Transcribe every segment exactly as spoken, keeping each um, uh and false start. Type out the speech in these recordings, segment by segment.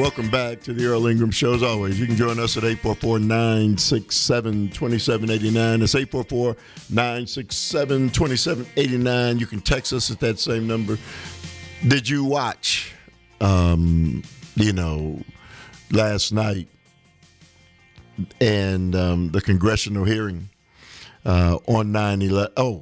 Welcome back to the Earl Ingram Show. As always, you can join us at eight four four, nine six seven, two seven eight nine. It's eight four four, nine six seven, two seven eight nine. You can text us at that same number. Did you watch, um, you know, last night and um, the congressional hearing uh, on nine eleven? Oh,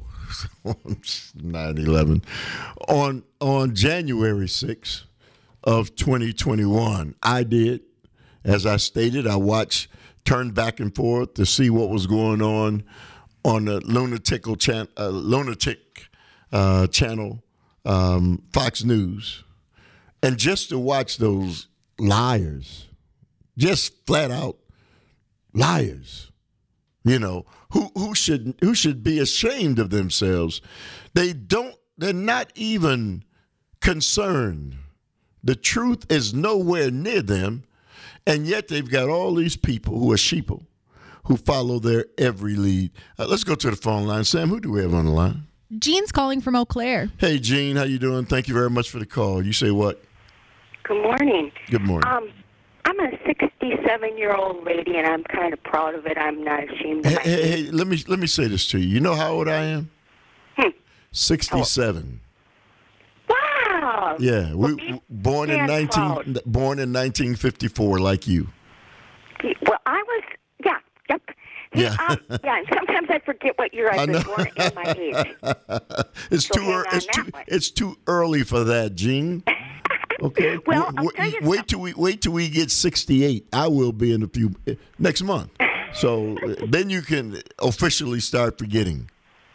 nine eleven. On, on January sixth. Of twenty twenty-one. I did. As I stated, I watched, turned back and forth to see what was going on on the lunatic, chan- uh, lunatic uh, channel, um, Fox News. And just to watch those liars, just flat out liars, you know, who, who should who should be ashamed of themselves. They don't, they're not even concerned. The truth is nowhere near them, and yet they've got all these people who are sheeple, who follow their every lead. Uh, let's go to the phone line. Sam, who do we have on the line? Jean's calling from Eau Claire. Hey, Jean, how you doing? Thank you very much for the call. You say what? Good morning. Good morning. Um, I'm a sixty-seven-year-old lady, and I'm kind of proud of it. I'm not ashamed of Hey, my hey, age. hey, let me let me say this to you. You know how old I am? Hmm. sixty-seven. Wow. Yeah, we, Well, you born in stand nineteen proud. born in nineteen fifty-four, like you. Well, I was, yeah, yep. See, Yeah. um, yeah, and sometimes I forget what year I I was know. born and my age. It's So too hang ear- on it's that too one. it's too early for that, Jean. Okay. Well, Wa- I'll wa- tell you wait something. till we wait till we get sixty-eight. I will be in a few next month. So uh, then you can officially start forgetting.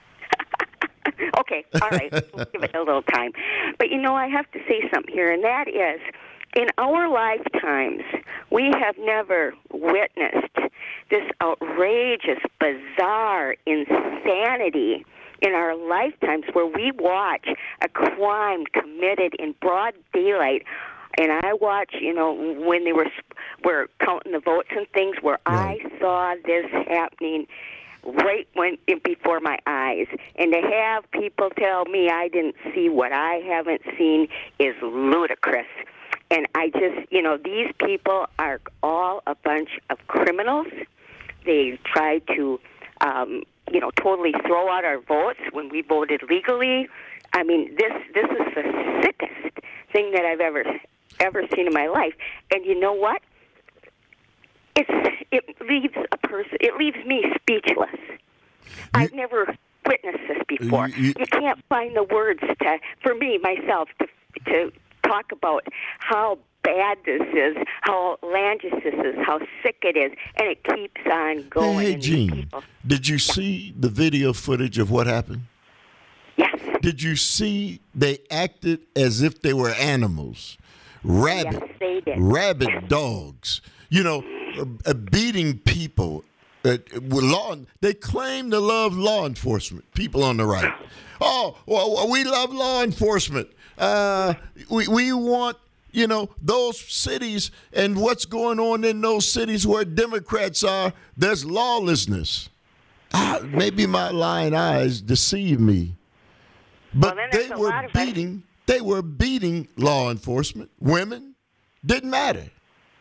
Okay, all right. We'll give it a little time. But, you know, I have to say something here, and that is, in our lifetimes, we have never witnessed this outrageous, bizarre insanity in our lifetimes where we watch a crime committed in broad daylight. And I watch, you know, when they were were counting the votes and things, where Right. I saw this happening right when before my eyes, and to have people tell me I didn't see what I haven't seen is ludicrous. And I just, you know, these people are all a bunch of criminals. They tried to, um, you know, totally throw out our votes when we voted legally. I mean, this this is the sickest thing that I've ever ever seen in my life. And you know what? It's it leaves a person. It leaves me speechless. I've never witnessed this before. You- you- You can't find the words to, for me myself, to to talk about how bad this is, how outlandish this is, how sick it is, and it keeps on going. Hey, hey, and these Gene, people- did you see the video footage of what happened? Yes. Did you see they acted as if they were animals? Rabid, Yes, they did. rabid dogs. You know, uh, uh, beating people. Uh, with law, they claim to love law enforcement. People on the right. Oh, well, we love law enforcement. Uh, we we want, you know, those cities and what's going on in those cities where Democrats are. There's lawlessness. Ah, maybe my lying eyes deceive me. But Well, then there's they a were lot of us- beating. They were beating law enforcement. Women didn't matter.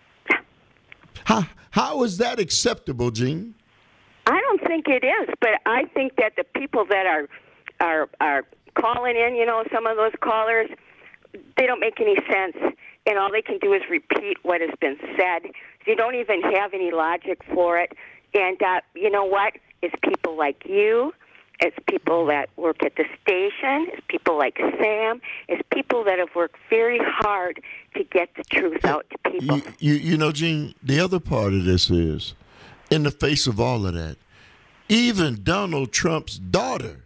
How how is that acceptable, Gene? I don't think it is, but I think that the people that are are are calling in, you know, some of those callers, they don't make any sense, and all they can do is repeat what has been said. They don't even have any logic for it. And uh, you know what? It's people like you. It's people that work at the station. It's people like Sam. It's people that have worked very hard to get the truth out to people. You, you, you know, Gene, the other part of this is, in the face of all of that, even Donald Trump's daughter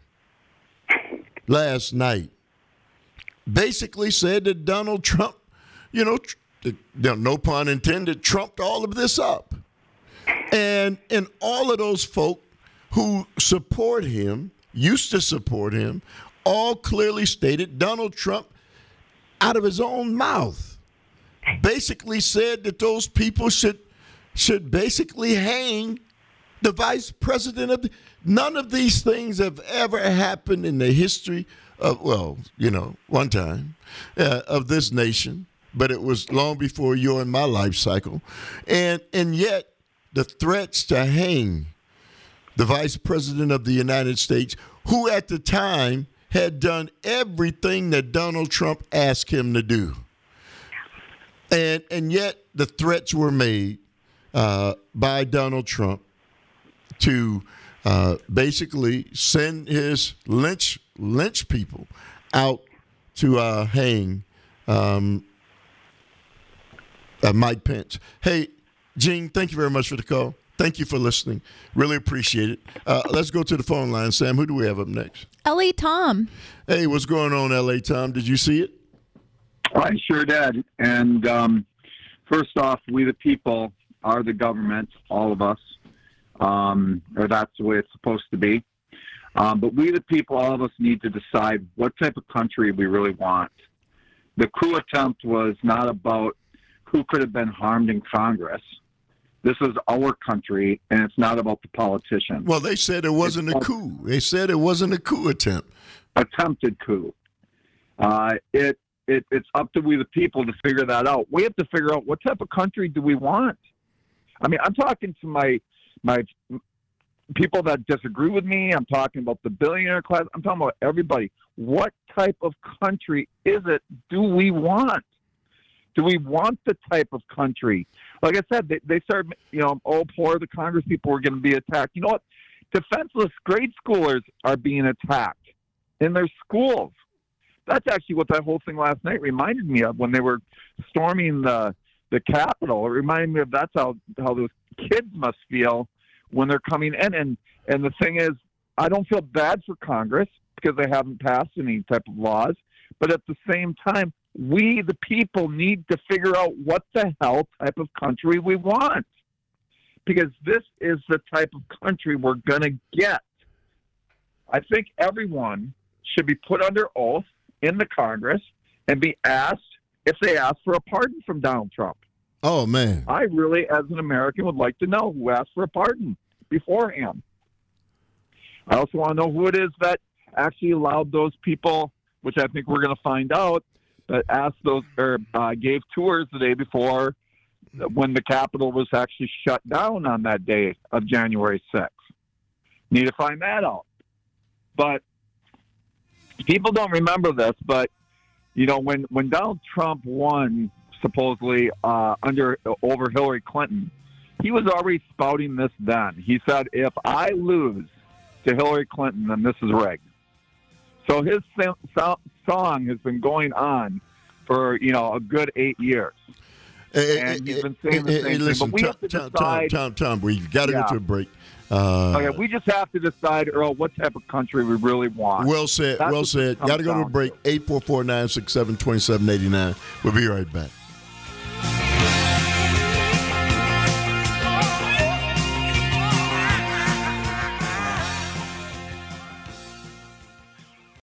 last night basically said that Donald Trump, you know, tr- that- no pun intended, trumped all of this up. And and all of those folk who support him, used to support him, all clearly stated Donald Trump, out of his own mouth, basically said that those people should should basically hang the vice president of the, none of these things have ever happened in the history of, well, you know, one time uh, of this nation. but it was long before your and my life cycle. And and yet the threats to hang the Vice President of the United States, who at the time had done everything that Donald Trump asked him to do. And and yet the threats were made uh, by Donald Trump to uh, basically send his lynch lynch people out to uh, hang um, uh, Mike Pence. Hey, Gene, thank you very much for the call. Thank you for listening. Really appreciate it. Uh, let's go to the phone line. Sam, who do we have up next? L A Tom. Hey, what's going on, L A Tom? Did you see it? I sure did. And um, first off, we the people are the government, all of us, um, or that's the way it's supposed to be. Um, but we the people, all of us, need to decide what type of country we really want. The coup attempt was not about who could have been harmed in Congress. This is our country, and it's not about the politicians. Well, they said it wasn't it's a coup. They said it wasn't a coup attempt. Attempted coup. Uh, it, it It's up to we the people to figure that out. We have to figure out what type of country do we want. I mean, I'm talking to my my people that disagree with me. I'm talking about the billionaire class. I'm talking about everybody. What type of country is it do we want? Do we want the type of country? Like I said, they, they started, you know, oh, poor the Congress people were going to be attacked. You know what? Defenseless grade schoolers are being attacked in their schools. That's actually what that whole thing last night reminded me of when they were storming the the Capitol. It reminded me of that's how, how those kids must feel when they're coming in. And, and the thing is, I don't feel bad for Congress because they haven't passed any type of laws. But at the same time, we, the people, need to figure out what the hell type of country we want. Because this is the type of country we're going to get. I think everyone should be put under oath in the Congress and be asked if they ask for a pardon from Donald Trump. Oh, man. I really, as an American, would like to know who asked for a pardon beforehand. I also want to know who it is that actually allowed those people, which I think we're going to find out, that asked those or uh, gave tours the day before when the Capitol was actually shut down on that day of January sixth. Need to find that out. But people don't remember this, but, you know, when, when Donald Trump won, supposedly, uh, under over Hillary Clinton, he was already spouting this then. He said, if I lose to Hillary Clinton, then this is rigged. So his so- so- song has been going on for, you know, a good eight years. Hey, and hey, he's been saying hey, the same hey, listen, thing. But we Tom, have to Tom, decide. Tom, Tom, Tom, we've got to Yeah. go to a break. Uh, Okay, we just have to decide, Earl, what type of country we really want. Well said. That's well what said. this comes Got to go to a down break. eight four four, nine six seven, two seven eight nine. We'll be right back.